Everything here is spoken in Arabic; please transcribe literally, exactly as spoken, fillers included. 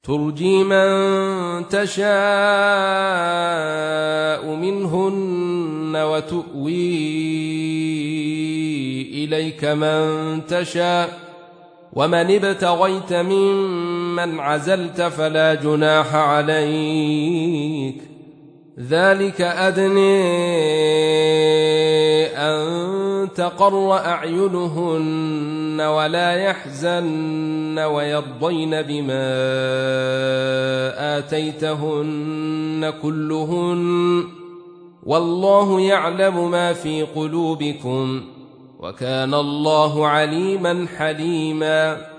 ترجي من تشاء منهن وتؤوي إليك من تشاء ومن ابتغيت ممن عزلت فلا جناح عليك ذلك أدنى أن تقر أعينهن ولا يحزن ويرضين بما آتيتهن كلهن والله يعلم ما في قلوبكم وكان الله عليما حليما